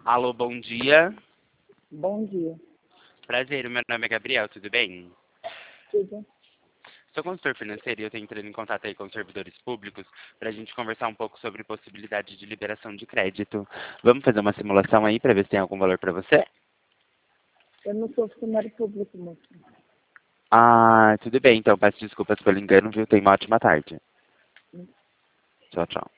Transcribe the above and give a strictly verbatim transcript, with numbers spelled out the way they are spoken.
Alô, bom dia. Bom dia. Prazer, o meu nome é Gabriel, tudo bem? Tudo. Sou consultor financeiro e eu estou entrando em contato aí com os servidores públicos para a gente conversar um pouco sobre possibilidade de liberação de crédito. Vamos fazer uma simulação aí para ver se tem algum valor para você? Eu não sou funcionário público, moço. Ah, tudo bem, então peço desculpas pelo engano, viu? Tenha uma ótima tarde. Tchau, tchau.